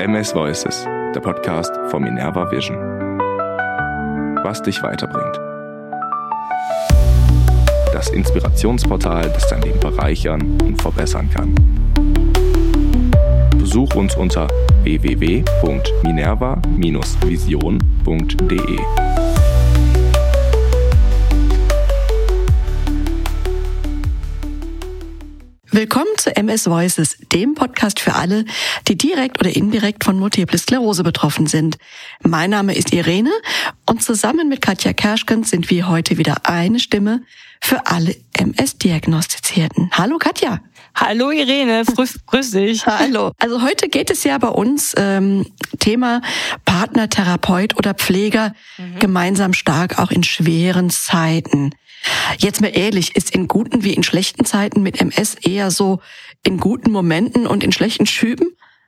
MS Voices, der Podcast von Minerva Vision. Was dich weiterbringt. Das Inspirationsportal, das dein Leben bereichern und verbessern kann. Besuch uns unter www.minerva-vision.de. Willkommen zu MS Voices, dem Podcast für alle, die direkt oder indirekt von Multiple Sklerose betroffen sind. Mein Name ist Irene und zusammen mit Katja Kerschkens sind wir heute wieder eine Stimme für alle MS-Diagnostizierten. Hallo Katja. Hallo Irene, grüß dich. Hallo. Also heute geht es ja bei uns Thema Partner, Therapeut oder Pfleger gemeinsam stark auch in schweren Zeiten. Jetzt mal ehrlich, ist in guten wie in schlechten Zeiten mit MS eher so in guten Momenten und in schlechten Schüben?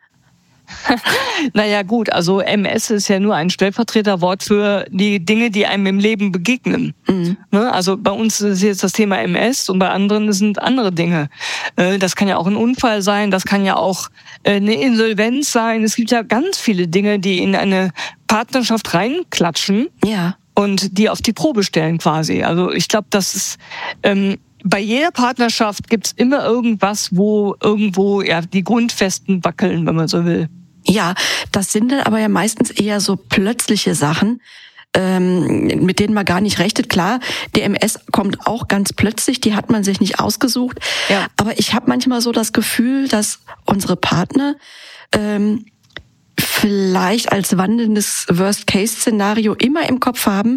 Naja gut, also MS ist ja nur ein Stellvertreterwort für die Dinge, die einem im Leben begegnen. Mhm. Also bei uns ist jetzt das Thema MS und bei anderen sind andere Dinge. Das kann ja auch ein Unfall sein, das kann ja auch eine Insolvenz sein. Es gibt ja ganz viele Dinge, die in eine Partnerschaft reinklatschen. Ja. Und die auf die Probe stellen quasi. Also ich glaube, das ist bei jeder Partnerschaft gibt's immer irgendwas, wo irgendwo ja die Grundfesten wackeln, wenn man so will. Ja, das sind dann aber ja meistens eher so plötzliche Sachen, mit denen man gar nicht rechnet. Klar, die MS kommt auch ganz plötzlich, die hat man sich nicht ausgesucht. Ja. Aber ich habe manchmal so das Gefühl, dass unsere Partner vielleicht als wandelndes Worst-Case-Szenario immer im Kopf haben,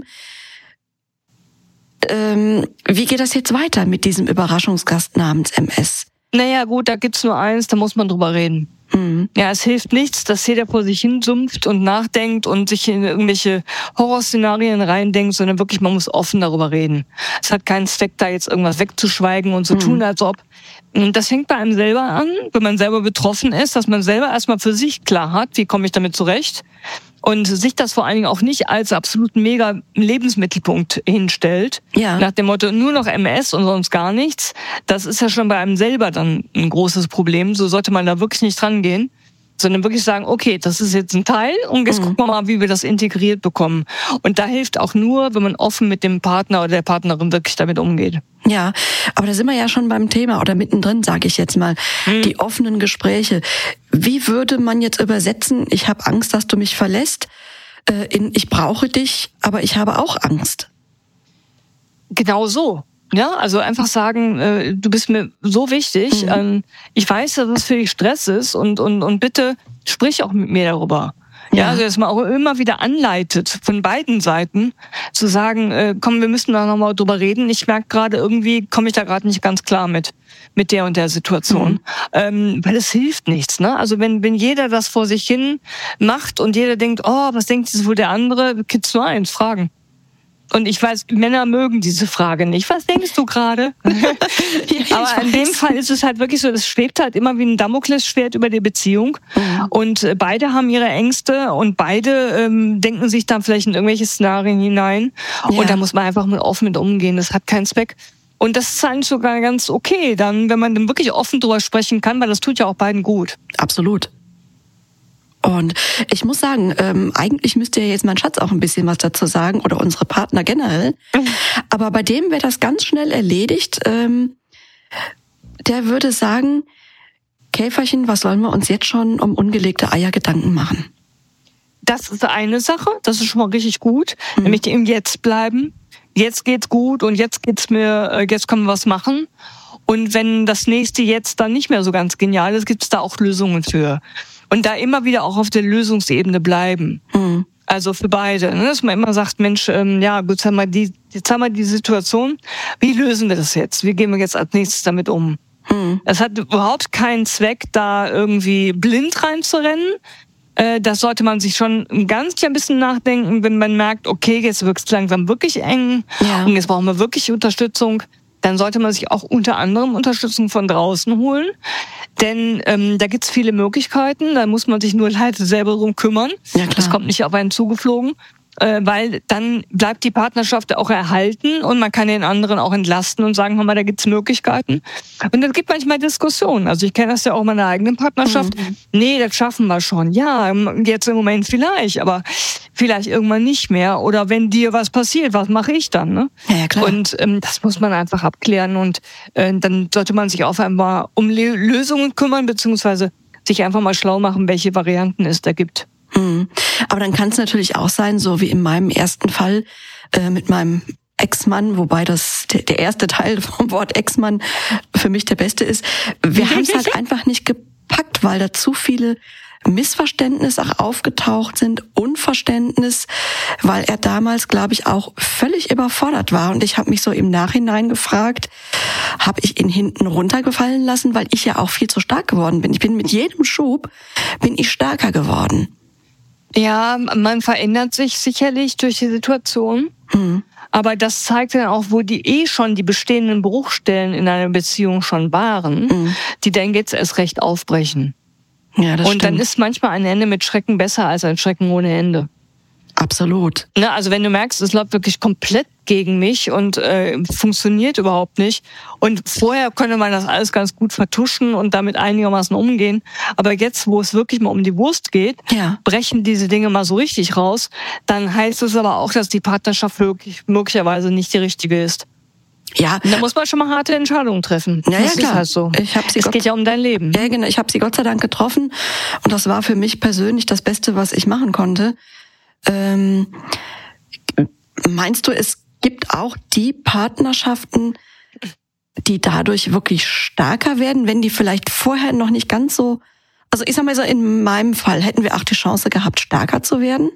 wie geht das jetzt weiter mit diesem Überraschungsgast namens MS? Naja gut, da gibt's nur eins, da muss man drüber reden. Mhm. Ja, es hilft nichts, dass jeder vor sich hin sumpft und nachdenkt und sich in irgendwelche Horrorszenarien reindenkt, sondern wirklich, man muss offen darüber reden. Es hat keinen Zweck, da jetzt irgendwas wegzuschweigen und zu tun, als ob. Und das fängt bei einem selber an, wenn man selber betroffen ist, dass man selber erstmal für sich klar hat, wie komme ich damit zurecht. Und sich das vor allen Dingen auch nicht als absoluten mega Lebensmittelpunkt hinstellt. Ja. Nach dem Motto, nur noch MS und sonst gar nichts. Das ist ja schon bei einem selber dann ein großes Problem. So sollte man da wirklich nicht dran gehen. Sondern wirklich sagen, okay, das ist jetzt ein Teil und jetzt gucken wir mal, wie wir das integriert bekommen. Und da hilft auch nur, wenn man offen mit dem Partner oder der Partnerin wirklich damit umgeht. Ja, aber da sind wir ja schon beim Thema oder mittendrin, sage ich jetzt mal, die offenen Gespräche. Wie würde man jetzt übersetzen, ich habe Angst, dass du mich verlässt, in ich brauche dich, aber ich habe auch Angst? Genau so. Ja, also einfach sagen, du bist mir so wichtig, ich weiß, dass es für dich Stress ist und bitte sprich auch mit mir darüber. Ja, also dass man auch immer wieder anleitet, von beiden Seiten, zu sagen, komm, wir müssen da nochmal drüber reden. Ich merke gerade, irgendwie komme ich da gerade nicht ganz klar mit der und der Situation. Weil es hilft nichts, ne? Also wenn jeder das vor sich hin macht und jeder denkt, oh, was denkt jetzt wohl der andere, gibt's nur eins, fragen. Und ich weiß, Männer mögen diese Frage nicht. Was denkst du gerade? Aber in dem Fall ist es halt wirklich so, es schwebt halt immer wie ein Damoklesschwert über die Beziehung. Und beide haben ihre Ängste und beide denken sich dann vielleicht in irgendwelche Szenarien hinein. Ja. Und da muss man einfach offen mit umgehen. Das hat keinen Zweck. Und das ist eigentlich sogar ganz okay, dann, wenn man dann wirklich offen drüber sprechen kann, weil das tut ja auch beiden gut. Absolut. Und ich muss sagen, eigentlich müsste ja jetzt mein Schatz auch ein bisschen was dazu sagen oder unsere Partner generell. Aber bei dem wäre das ganz schnell erledigt. Der würde sagen, Käferchen, was sollen wir uns jetzt schon um ungelegte Eier Gedanken machen? Das ist eine Sache, das ist schon mal richtig gut. Nämlich im Jetzt bleiben. Jetzt geht's gut und jetzt können wir was machen. Und wenn das nächste Jetzt dann nicht mehr so ganz genial ist, gibt's da auch Lösungen für. Und da immer wieder auch auf der Lösungsebene bleiben. Also für beide. Ne? Dass man immer sagt, Mensch, ja, gut, jetzt haben wir die Situation. Wie lösen wir das jetzt? Wie gehen wir jetzt als nächstes damit um? Es hat überhaupt keinen Zweck, da irgendwie blind reinzurennen. Das sollte man sich schon ein ganz klein bisschen nachdenken, wenn man merkt, okay, jetzt wird es langsam wirklich eng und jetzt brauchen wir wirklich Unterstützung. Dann sollte man sich auch unter anderem Unterstützung von draußen holen. Denn da gibt's viele Möglichkeiten, da muss man sich nur halt selber drum kümmern. Ja, klar. Das kommt nicht auf einen zugeflogen. weil dann bleibt die Partnerschaft auch erhalten und man kann den anderen auch entlasten und sagen, hör mal, da gibt's Möglichkeiten. Und es gibt manchmal Diskussionen. Also ich kenne das ja auch in meiner eigenen Partnerschaft. Nee, das schaffen wir schon. Ja, jetzt im Moment vielleicht, aber vielleicht irgendwann nicht mehr. Oder wenn dir was passiert, was mache ich dann? Ne? Ja, klar. Und das muss man einfach abklären und dann sollte man sich auch einmal um Lösungen kümmern, beziehungsweise sich einfach mal schlau machen, welche Varianten es da gibt. Aber dann kann es natürlich auch sein, so wie in meinem ersten Fall mit meinem Ex-Mann, wobei das der erste Teil vom Wort Ex-Mann für mich der beste ist. Wir haben es halt einfach nicht gepackt, weil da zu viele Missverständnisse auch aufgetaucht sind, Unverständnis, weil er damals, glaube ich, auch völlig überfordert war. Und ich habe mich so im Nachhinein gefragt, habe ich ihn hinten runtergefallen lassen, weil ich ja auch viel zu stark geworden bin. Ich bin mit jedem Schub, bin ich stärker geworden. Ja, man verändert sich sicherlich durch die Situation. Aber das zeigt dann auch, wo die schon die bestehenden Bruchstellen in einer Beziehung schon waren, die dann jetzt erst recht aufbrechen. Ja, das und stimmt. Dann ist manchmal ein Ende mit Schrecken besser als ein Schrecken ohne Ende. Absolut. Na, also wenn du merkst, es läuft wirklich komplett gegen mich und funktioniert überhaupt nicht. Und vorher könnte man das alles ganz gut vertuschen und damit einigermaßen umgehen. Aber jetzt, wo es wirklich mal um die Wurst geht, brechen diese Dinge mal so richtig raus. Dann heißt es aber auch, dass die Partnerschaft wirklich möglicherweise nicht die richtige ist. Ja. Da muss man schon mal harte Entscheidungen treffen. Ja, das klar. Ist halt so. Es geht ja um dein Leben. Ja, genau. Ich habe sie Gott sei Dank getroffen. Und das war für mich persönlich das Beste, was ich machen konnte. Meinst du, es gibt auch die Partnerschaften, die dadurch wirklich stärker werden, wenn die vielleicht vorher noch nicht ganz so... Also ich sag mal so, in meinem Fall hätten wir auch die Chance gehabt, stärker zu werden?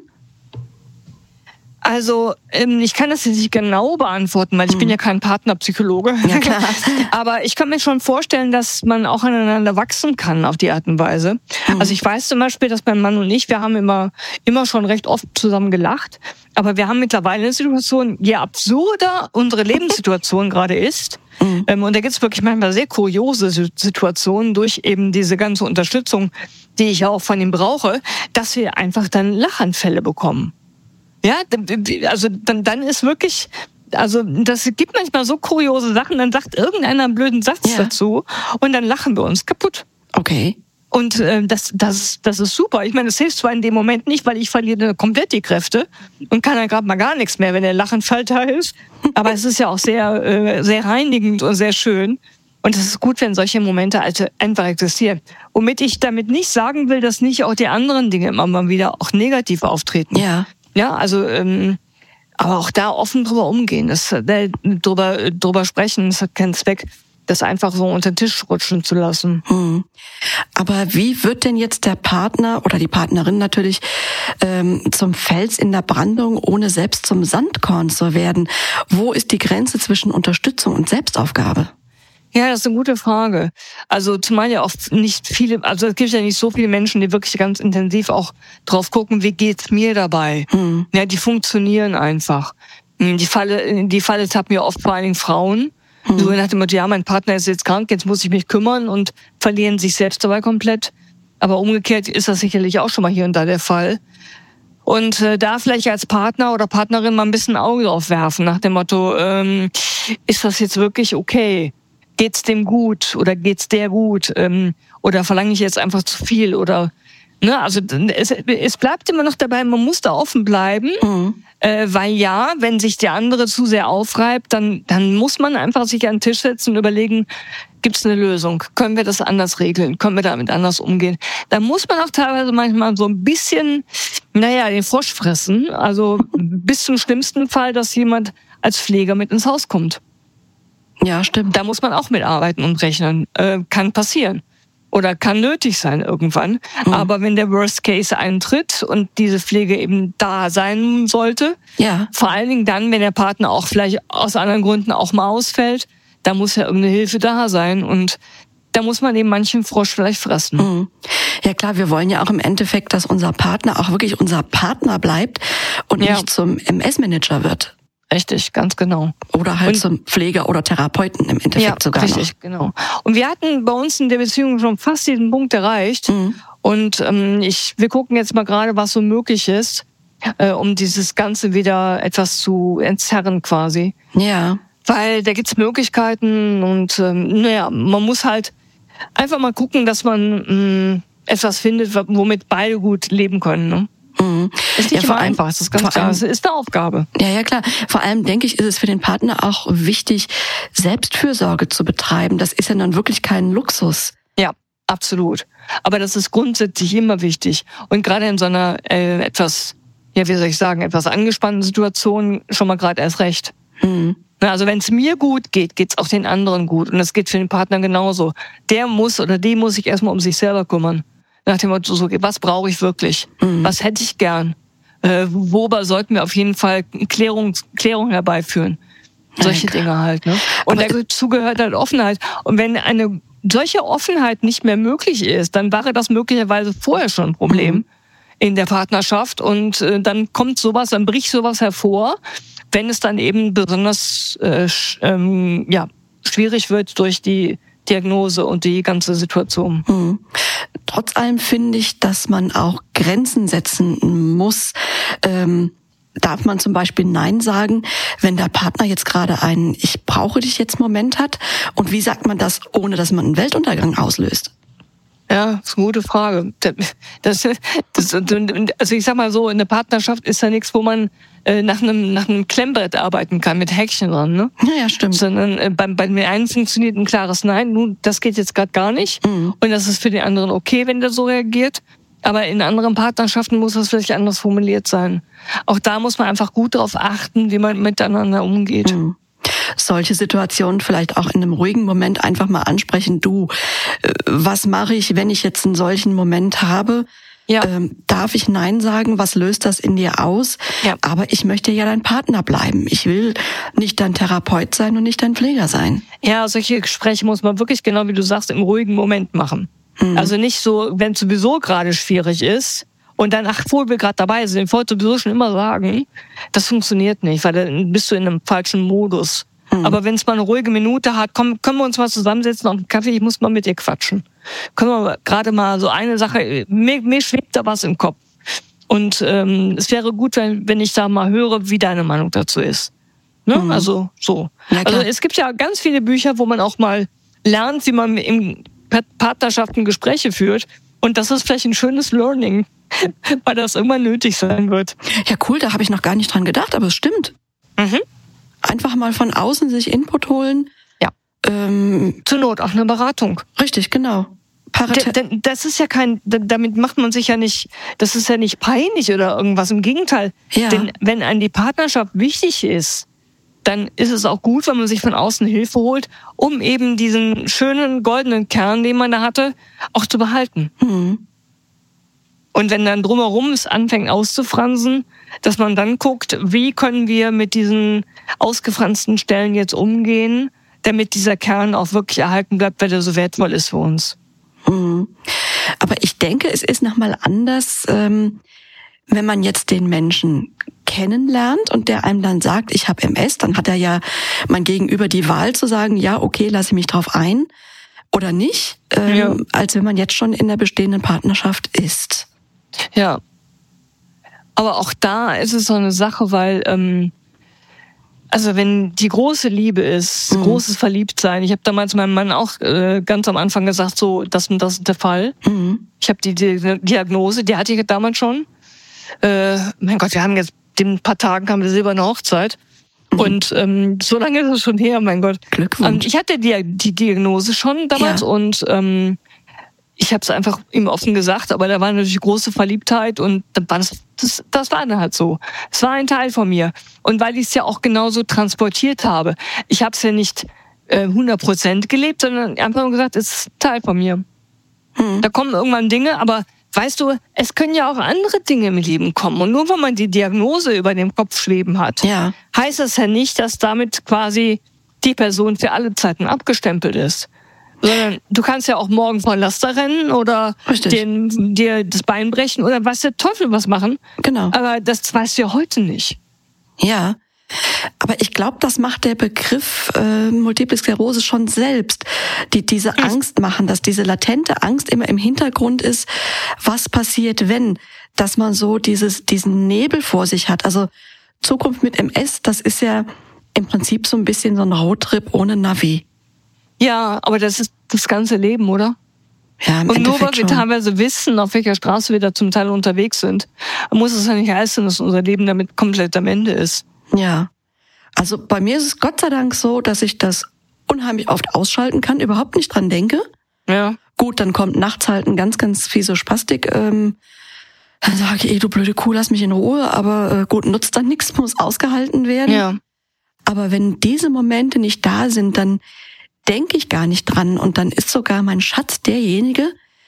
Also ich kann das jetzt nicht genau beantworten, weil ich bin ja kein Partnerpsychologe. Ja, klar. Aber ich kann mir schon vorstellen, dass man auch aneinander wachsen kann auf die Art und Weise. Also ich weiß zum Beispiel, dass mein Mann und ich, wir haben immer schon recht oft zusammen gelacht. Aber wir haben mittlerweile eine Situation, je absurder unsere Lebenssituation gerade ist, und da gibt es wirklich manchmal sehr kuriose Situationen durch eben diese ganze Unterstützung, die ich ja auch von ihm brauche, dass wir einfach dann Lachanfälle bekommen. Ja, also dann ist wirklich, also das gibt manchmal so kuriose Sachen, dann sagt irgendeiner einen blöden Satz dazu und dann lachen wir uns kaputt. Okay. Und das ist super. Ich meine, das hilft zwar in dem Moment nicht, weil ich verliere komplett die Kräfte und kann dann gerade mal gar nichts mehr, wenn der Lachenfall da ist. Aber es ist ja auch sehr sehr reinigend und sehr schön. Und es ist gut, wenn solche Momente einfach existieren. Womit ich damit nicht sagen will, dass nicht auch die anderen Dinge immer mal wieder auch negativ auftreten. Ja. Ja, also aber auch da offen drüber umgehen, drüber sprechen, das hat keinen Zweck, das einfach so unter den Tisch rutschen zu lassen. Aber wie wird denn jetzt der Partner oder die Partnerin natürlich zum Fels in der Brandung, ohne selbst zum Sandkorn zu werden? Wo ist die Grenze zwischen Unterstützung und Selbstaufgabe? Ja, das ist eine gute Frage. Also zumal ja oft nicht viele, also es gibt ja nicht so viele Menschen, die wirklich ganz intensiv auch drauf gucken, wie geht's mir dabei. Ja, die funktionieren einfach. Die Falle tappen ja oft vor allen Dingen Frauen. So nach dem Motto, ja, mein Partner ist jetzt krank, jetzt muss ich mich kümmern und verlieren sich selbst dabei komplett. Aber umgekehrt ist das sicherlich auch schon mal hier und da der Fall. Und da vielleicht als Partner oder Partnerin mal ein bisschen Auge drauf werfen, nach dem Motto, ist das jetzt wirklich okay? Geht's dem gut oder geht's der gut? Oder verlange ich jetzt einfach zu viel? Oder also es bleibt immer noch dabei, man muss da offen bleiben, weil ja, wenn sich der andere zu sehr aufreibt, dann muss man einfach sich an den Tisch setzen und überlegen, gibt's eine Lösung? Können wir das anders regeln? Können wir damit anders umgehen? Da muss man auch teilweise manchmal so ein bisschen, den Frosch fressen. Also bis zum schlimmsten Fall, dass jemand als Pfleger mit ins Haus kommt. Ja, stimmt. Da muss man auch mitarbeiten und rechnen. Kann passieren. Oder kann nötig sein irgendwann. Aber wenn der Worst Case eintritt und diese Pflege eben da sein sollte, vor allen Dingen dann, wenn der Partner auch vielleicht aus anderen Gründen auch mal ausfällt, da muss ja irgendeine Hilfe da sein und da muss man eben manchen Frosch vielleicht fressen. Ja klar, wir wollen ja auch im Endeffekt, dass unser Partner auch wirklich unser Partner bleibt und nicht zum MS-Manager wird. Richtig, ganz genau. Oder halt zum Pfleger oder Therapeuten im Endeffekt sogar richtig, noch. Genau. Und wir hatten bei uns in der Beziehung schon fast diesen Punkt erreicht. Und wir gucken jetzt mal gerade, was so möglich ist. um dieses Ganze wieder etwas zu entzerren quasi. Ja. Weil da gibt's Möglichkeiten und man muss halt einfach mal gucken, dass man etwas findet, womit beide gut leben können. Ne? Mhm. Ist nicht immer einfach, das ist ganz klar. Es ist eine Aufgabe. Ja, klar. Vor allem, denke ich, ist es für den Partner auch wichtig, Selbstfürsorge zu betreiben. Das ist ja dann wirklich kein Luxus. Ja, absolut. Aber das ist grundsätzlich immer wichtig. Und gerade in so einer etwas angespannten Situation schon mal gerade erst recht. Mhm. Also wenn es mir gut geht, geht's auch den anderen gut. Und das geht für den Partner genauso. Der muss oder die muss sich erstmal um sich selber kümmern. Nach dem Motto, so, was brauche ich wirklich? Mhm. Was hätte ich gern? Worüber sollten wir auf jeden Fall Klärung herbeiführen? Solche Dinge halt. Ne? Und dazu gehört halt Offenheit. Und wenn eine solche Offenheit nicht mehr möglich ist, dann wäre das möglicherweise vorher schon ein Problem in der Partnerschaft. Und dann bricht sowas hervor, wenn es dann eben besonders schwierig wird durch die Diagnose und die ganze Situation. Mhm. Trotz allem finde ich, dass man auch Grenzen setzen muss. Darf man zum Beispiel Nein sagen, wenn der Partner jetzt gerade einen Ich brauche dich jetzt Moment hat? Und wie sagt man das, ohne dass man einen Weltuntergang auslöst? Ja, das ist eine gute Frage. Also ich sag mal so, in der Partnerschaft ist ja nichts, wo man nach einem Klemmbrett arbeiten kann mit Häkchen dran, ne? Ja, stimmt. Sondern bei mir einen funktioniert ein klares Nein, nun, das geht jetzt gerade gar nicht. Mhm. Und das ist für den anderen okay, wenn der so reagiert. Aber in anderen Partnerschaften muss das vielleicht anders formuliert sein. Auch da muss man einfach gut darauf achten, wie man miteinander umgeht. Mhm. Solche Situationen vielleicht auch in einem ruhigen Moment einfach mal ansprechen. Du, was mache ich, wenn ich jetzt einen solchen Moment habe? Ja. Darf ich Nein sagen? Was löst das in dir aus? Ja. Aber ich möchte ja dein Partner bleiben. Ich will nicht dein Therapeut sein und nicht dein Pfleger sein. Ja, solche Gespräche muss man wirklich, genau wie du sagst, im ruhigen Moment machen. Mhm. Also nicht so, wenn es sowieso gerade schwierig ist und dann, wo wir gerade dabei sind, ich wollte sowieso schon immer sagen, das funktioniert nicht, weil dann bist du in einem falschen Modus. Mhm. Aber wenn es mal eine ruhige Minute hat, können wir uns mal zusammensetzen auf einen Kaffee, ich muss mal mit dir quatschen. Können wir gerade mal so eine Sache, mir schwebt da was im Kopf. Und es wäre gut, wenn ich da mal höre, wie deine Meinung dazu ist. Ne? Mhm. Also so. Ja, also es gibt ja ganz viele Bücher, wo man auch mal lernt, wie man in Partnerschaften Gespräche führt. Und das ist vielleicht ein schönes Learning, weil das irgendwann nötig sein wird. Ja, cool, da habe ich noch gar nicht dran gedacht, aber es stimmt. Mhm. Einfach mal von außen sich Input holen. Ja. Zur Not auch eine Beratung. Richtig, genau. Denn das ist ja damit macht man sich ja nicht, das ist ja nicht peinlich oder irgendwas. Im Gegenteil. Ja. Denn wenn einem die Partnerschaft wichtig ist, dann ist es auch gut, wenn man sich von außen Hilfe holt, um eben diesen schönen goldenen Kern, den man da hatte, auch zu behalten. Mhm. Und wenn dann drumherum es anfängt auszufransen, dass man dann guckt, wie können wir mit diesen ausgefransten Stellen jetzt umgehen, damit dieser Kern auch wirklich erhalten bleibt, weil der so wertvoll ist für uns. Mhm. Aber ich denke, es ist nochmal anders, wenn man jetzt den Menschen kennenlernt und der einem dann sagt, ich habe MS, dann hat er ja mein Gegenüber die Wahl zu sagen, ja, okay, lasse ich mich drauf ein oder nicht, als wenn man jetzt schon in der bestehenden Partnerschaft ist. Ja, aber auch da ist es so eine Sache, weil also wenn die große Liebe ist, großes Verliebtsein, ich habe damals meinem Mann auch ganz am Anfang gesagt, so, das ist der Fall. Mhm. Ich habe die Diagnose, die hatte ich damals schon. Mein Gott, wir haben jetzt in ein paar Tagen haben wir silberne Hochzeit. Mhm. Und so lange ist es schon her, mein Gott. Glückwunsch. Ich hatte die Diagnose schon damals und ich habe es einfach ihm offen gesagt, aber da war natürlich große Verliebtheit und das war dann halt so. Es war ein Teil von mir. Und weil ich es ja auch genauso transportiert habe, ich habe es ja nicht 100% gelebt, sondern einfach nur gesagt, es ist ein Teil von mir. Mhm. Da kommen irgendwann Dinge, aber weißt du, es können ja auch andere Dinge im Leben kommen. Und nur wenn man die Diagnose über dem Kopf schweben hat, heißt das ja nicht, dass damit quasi die Person für alle Zeiten abgestempelt ist. Sondern du kannst ja auch morgen vor Laster rennen oder dir das Bein brechen oder weiß der Teufel was machen. Genau. Aber das weißt du ja heute nicht. Ja. Aber ich glaube, das macht der Begriff Multiple Sklerose schon selbst. Diese Angst machen, dass diese latente Angst immer im Hintergrund ist, was passiert, wenn, dass man so diesen Nebel vor sich hat. Also Zukunft mit MS, das ist ja im Prinzip so ein bisschen so ein Roadtrip ohne Navi. Ja, aber das ist das ganze Leben, oder? Ja, im und nur weil Endeffekt wir schon. teilweise wissen, auf welcher Straße wir da zum Teil unterwegs sind, muss es ja nicht heißen, dass unser Leben damit komplett am Ende ist. Ja, also bei mir ist es Gott sei Dank so, dass ich das unheimlich oft ausschalten kann, überhaupt nicht dran denke. Ja. Gut, dann kommt nachts halt ein ganz, ganz fiese Spastik. Dann sage ich, du blöde Kuh, lass mich in Ruhe. Aber gut, nutzt dann nichts, muss ausgehalten werden. Ja. Aber wenn diese Momente nicht da sind, dann denke ich gar nicht dran. Und dann ist sogar mein Schatz derjenige,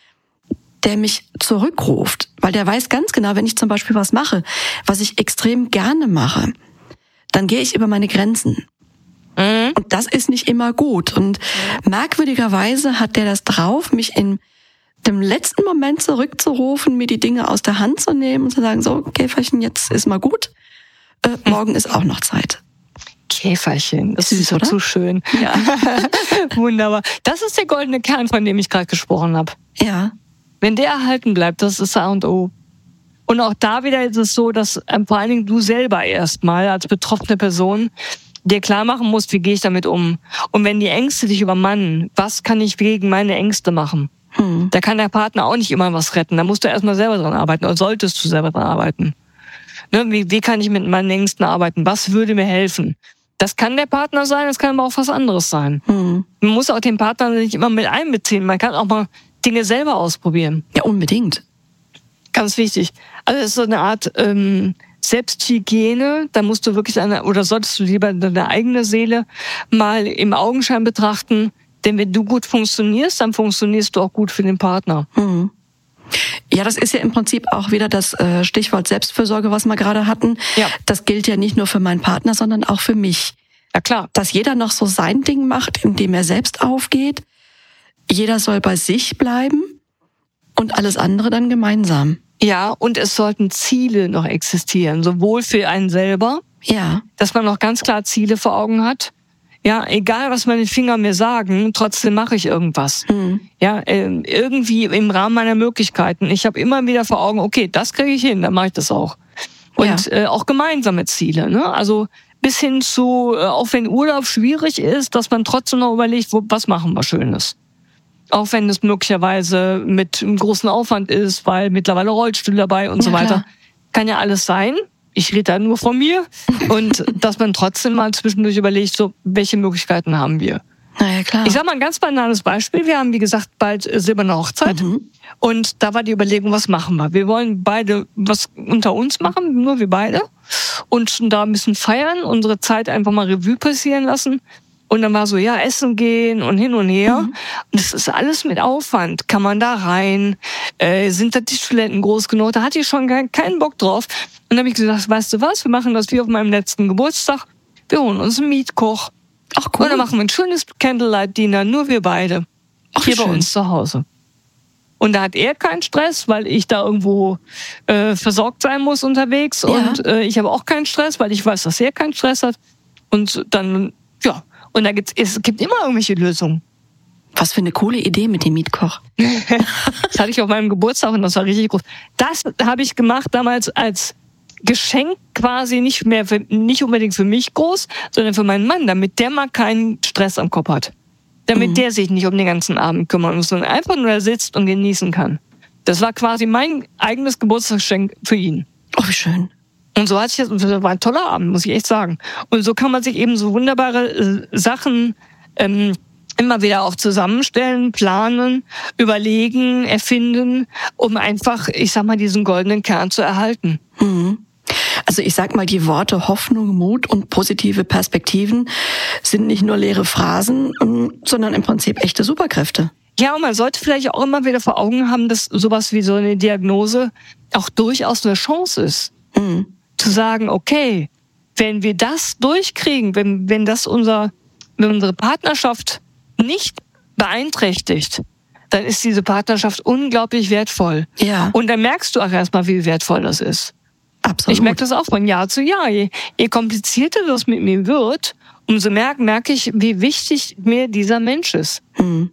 der mich zurückruft. Weil der weiß ganz genau, wenn ich zum Beispiel was mache, was ich extrem gerne mache, dann gehe ich über meine Grenzen. Und das ist nicht immer gut. Und merkwürdigerweise hat der das drauf, mich in dem letzten Moment zurückzurufen, mir die Dinge aus der Hand zu nehmen und zu sagen, so, Käferchen, jetzt ist mal gut. Morgen ist auch noch Zeit. Käferchen, das Süß, ist so oder? zu schön. Ja. Wunderbar. Das ist der goldene Kern, von dem ich gerade gesprochen habe. Ja. Wenn der erhalten bleibt, das ist A und O. Und auch da wieder ist es so, dass vor allen Dingen du selber erstmal als betroffene Person dir klar machen musst, wie gehe ich damit um. Und wenn die Ängste dich übermannen, was kann ich gegen meine Ängste machen? Da kann der Partner auch nicht immer was retten. Da musst du erstmal selber dran arbeiten oder solltest du selber dran arbeiten. Ne? Wie kann ich mit meinen Ängsten arbeiten? Was würde mir helfen? Das kann der Partner sein, das kann aber auch was anderes sein. Man muss auch den Partner nicht immer mit einbeziehen. Man kann auch mal Dinge selber ausprobieren. Ja, unbedingt. Ganz wichtig. Also es ist so eine Art Selbsthygiene. Da musst du wirklich oder solltest du lieber deine eigene Seele mal im Augenschein betrachten. Denn wenn du gut funktionierst, dann funktionierst du auch gut für den Partner. Ja, das ist ja im Prinzip auch wieder das Stichwort Selbstfürsorge, was wir gerade hatten. Ja. Das gilt ja nicht nur für meinen Partner, sondern auch für mich. Ja, klar. Dass jeder noch so sein Ding macht, indem er selbst aufgeht. Jeder soll bei sich bleiben und alles andere dann gemeinsam. Ja, und es sollten Ziele noch existieren, sowohl für einen selber, Ja. dass man noch ganz klar Ziele vor Augen hat. Ja, egal was meine Finger mir sagen, trotzdem mache ich irgendwas. Ja, irgendwie im Rahmen meiner Möglichkeiten. Ich habe immer wieder vor Augen, okay, das kriege ich hin, dann mache ich das auch. Und auch gemeinsame Ziele, ne? Also bis hin zu, auch wenn Urlaub schwierig ist, dass man trotzdem noch überlegt, was machen wir Schönes. Auch wenn es möglicherweise mit einem großen Aufwand ist, weil mittlerweile Rollstuhl dabei und so weiter. Klar. Kann ja alles sein. Ich rede da nur von mir. Und dass man trotzdem mal zwischendurch überlegt, so, welche Möglichkeiten haben wir? Naja, klar. Ich sag mal ein ganz banales Beispiel. Wir haben, wie gesagt, bald silberne Hochzeit. Und da war die Überlegung, was machen wir? Wir wollen beide was unter uns machen, nur wir beide. Und da ein bisschen feiern, unsere Zeit einfach mal Revue passieren lassen. Und dann war so, ja, essen gehen und hin und her. Und das ist alles mit Aufwand. Kann man da rein? Sind da die Toiletten groß genug? Da hatte ich schon keinen Bock drauf. Und dann habe ich gesagt, weißt du was? Wir machen das wie auf meinem letzten Geburtstag. Wir holen uns einen Mietkoch. Ach cool. Und dann machen wir ein schönes Candlelight-Dinner, nur wir beide. Ach, hier bei schön. uns zu Hause. Und da hat er keinen Stress, weil ich da irgendwo versorgt sein muss unterwegs. Ja. Und ich habe auch keinen Stress, weil ich weiß, dass er keinen Stress hat. Und dann, ja. Und es gibt immer irgendwelche Lösungen. Was für eine coole Idee mit dem Mietkoch. Das hatte ich auf meinem Geburtstag und das war richtig groß. Das habe ich gemacht damals als Geschenk quasi nicht unbedingt für mich groß, sondern für meinen Mann, damit der mal keinen Stress am Kopf hat. Damit der sich nicht um den ganzen Abend kümmern muss, sondern einfach nur da sitzt und genießen kann. Das war quasi mein eigenes Geburtstagsgeschenk für ihn. Oh, wie schön. Und so das war ein toller Abend, muss ich echt sagen. Und so kann man sich eben so wunderbare Sachen immer wieder auch zusammenstellen, planen, überlegen, erfinden, um einfach, ich sag mal, diesen goldenen Kern zu erhalten. Also ich sag mal, die Worte Hoffnung, Mut und positive Perspektiven sind nicht nur leere Phrasen, sondern im Prinzip echte Superkräfte. Ja, und man sollte vielleicht auch immer wieder vor Augen haben, dass sowas wie so eine Diagnose auch durchaus eine Chance ist. Zu sagen, okay, wenn wir das durchkriegen, wenn unsere Partnerschaft nicht beeinträchtigt, dann ist diese Partnerschaft unglaublich wertvoll. Ja. Und dann merkst du auch erstmal, wie wertvoll das ist. Absolut. Ich merke das auch von Jahr zu Jahr. Je komplizierter das mit mir wird, umso mehr merke ich, wie wichtig mir dieser Mensch ist.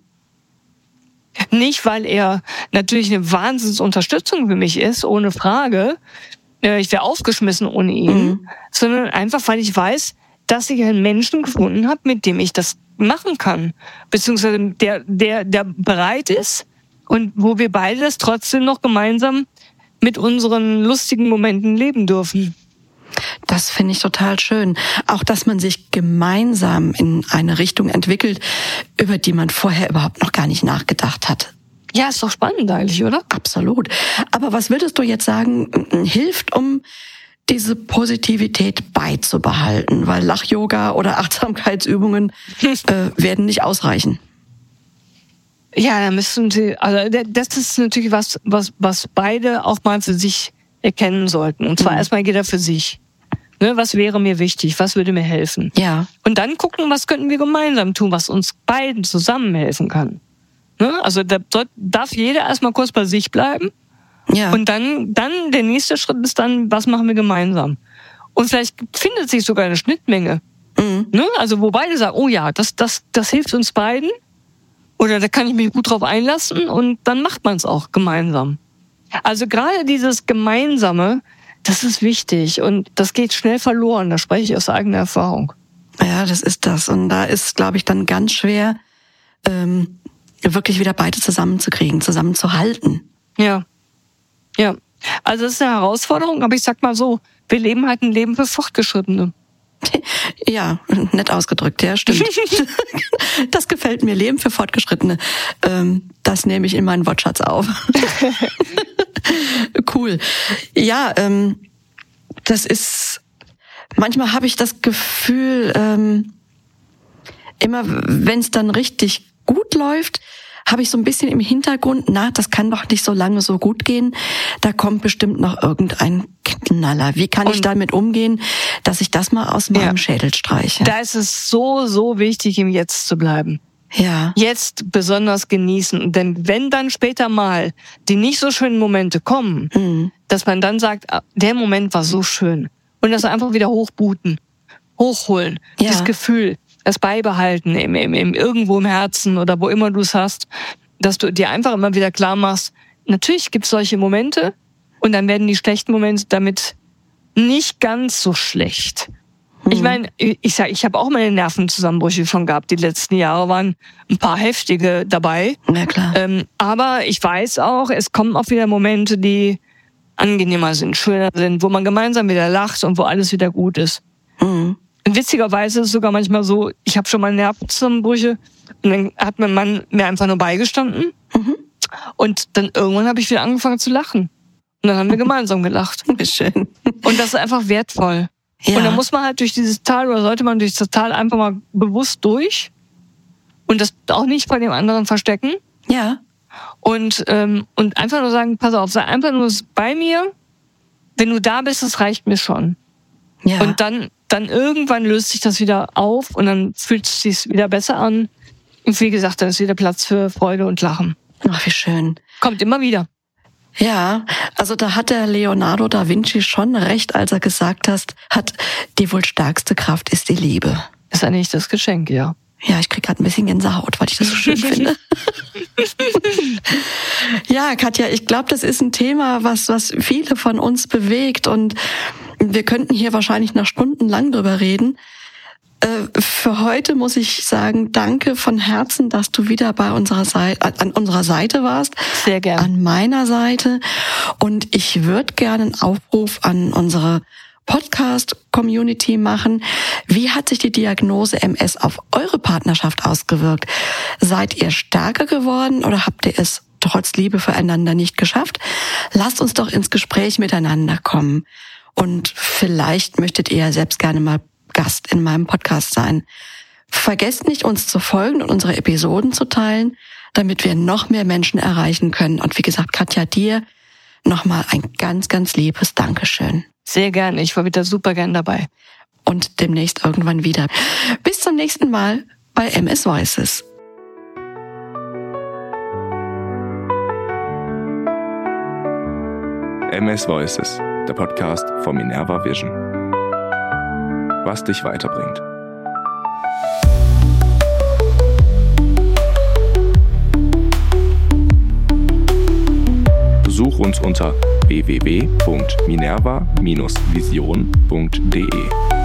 Nicht, weil er natürlich eine Wahnsinnsunterstützung für mich ist, ohne Frage. Ich wäre aufgeschmissen ohne ihn. Sondern einfach, weil ich weiß, dass ich einen Menschen gefunden habe, mit dem ich das machen kann. Beziehungsweise der bereit ist und wo wir beide das trotzdem noch gemeinsam mit unseren lustigen Momenten leben dürfen. Das finde ich total schön. Auch, dass man sich gemeinsam in eine Richtung entwickelt, über die man vorher überhaupt noch gar nicht nachgedacht hat. Ja, ist doch spannend eigentlich, oder? Absolut. Aber was würdest du jetzt sagen, hilft, um diese Positivität beizubehalten? Weil Lach-Yoga oder Achtsamkeitsübungen werden nicht ausreichen. Ja, da müssen sie, also das ist natürlich was beide auch mal für sich erkennen sollten. Und zwar erstmal jeder für sich. Ne, was wäre mir wichtig? Was würde mir helfen? Ja. Und dann gucken, was könnten wir gemeinsam tun, was uns beiden zusammen helfen kann. Ne? Also da darf jeder erstmal kurz bei sich bleiben. Ja. Und dann der nächste Schritt ist dann, was machen wir gemeinsam? Und vielleicht findet sich sogar eine Schnittmenge. Ne? Also wo beide sagen, oh ja, das hilft uns beiden. Oder da kann ich mich gut drauf einlassen und dann macht man es auch gemeinsam. Also gerade dieses Gemeinsame, das ist wichtig und das geht schnell verloren. Da spreche ich aus eigener Erfahrung. Ja, das ist das. Und da ist, glaube ich, dann ganz schwer, wirklich wieder beide zusammenzukriegen, zusammenzuhalten. Ja. Also das ist eine Herausforderung, aber ich sag mal so, wir leben halt ein Leben für Fortgeschrittene. Ja, nett ausgedrückt, ja, stimmt. Das gefällt mir, Leben für Fortgeschrittene. Das nehme ich in meinen Wortschatz auf. Cool. Ja, das ist, manchmal habe ich das Gefühl, immer wenn es dann richtig gut läuft, habe ich so ein bisschen im Hintergrund, das kann doch nicht so lange so gut gehen. Da kommt bestimmt noch irgendein Knaller. Wie kann ich damit umgehen, dass ich das mal aus meinem Schädel streiche? Da ist es so wichtig, im Jetzt zu bleiben. Ja. Jetzt besonders genießen. Denn wenn dann später mal die nicht so schönen Momente kommen, dass man dann sagt, der Moment war so schön. Und das einfach wieder hochholen. Ja. Das Gefühl, das beibehalten irgendwo im Herzen oder wo immer du es hast, dass du dir einfach immer wieder klar machst, natürlich gibt es solche Momente und dann werden die schlechten Momente damit nicht ganz so schlecht. Ich meine, ich habe auch meine Nervenzusammenbrüche schon gehabt. Die letzten Jahre waren ein paar heftige dabei. Ja, klar. Aber ich weiß auch, es kommen auch wieder Momente, die angenehmer sind, schöner sind, wo man gemeinsam wieder lacht und wo alles wieder gut ist. Und witzigerweise ist es sogar manchmal so, ich habe schon mal Nervenzusammenbrüche und dann hat mein Mann mir einfach nur beigestanden und dann irgendwann habe ich wieder angefangen zu lachen. Und dann haben wir gemeinsam gelacht. Wie schön. Und das ist einfach wertvoll. Ja. Und dann muss man halt durch dieses Tal oder sollte man durch das Tal einfach mal bewusst durch und das auch nicht vor dem anderen verstecken. Ja. Und einfach nur sagen, pass auf, sei einfach nur bei mir. Wenn du da bist, das reicht mir schon. Ja. Und dann irgendwann löst sich das wieder auf und dann fühlt es sich wieder besser an. Und wie gesagt, dann ist wieder Platz für Freude und Lachen. Ach, wie schön. Kommt immer wieder. Ja, also da hat der Leonardo da Vinci schon recht, als er gesagt hat, die wohl stärkste Kraft ist die Liebe. Ist ein echtes Geschenk, ja. Ja, ich krieg gerade ein bisschen Gänsehaut, weil ich das so schön finde. Ja, Katja, ich glaube, das ist ein Thema, was viele von uns bewegt und wir könnten hier wahrscheinlich noch stundenlang drüber reden. Für heute muss ich sagen, danke von Herzen, dass du wieder bei unserer an unserer Seite warst. Sehr gerne. An meiner Seite. Und ich würde gerne einen Aufruf an unsere Podcast-Community machen. Wie hat sich die Diagnose MS auf eure Partnerschaft ausgewirkt? Seid ihr stärker geworden oder habt ihr es trotz Liebe füreinander nicht geschafft? Lasst uns doch ins Gespräch miteinander kommen. Und vielleicht möchtet ihr ja selbst gerne mal Gast in meinem Podcast sein. Vergesst nicht, uns zu folgen und unsere Episoden zu teilen, damit wir noch mehr Menschen erreichen können. Und wie gesagt, Katja, dir nochmal ein ganz, ganz liebes Dankeschön. Sehr gerne. Ich war wieder super gern dabei. Und demnächst irgendwann wieder. Bis zum nächsten Mal bei MS Voices. MS Voices, der Podcast von Minerva Vision. Was dich weiterbringt. Besuch uns unter www.minerva-vision.de.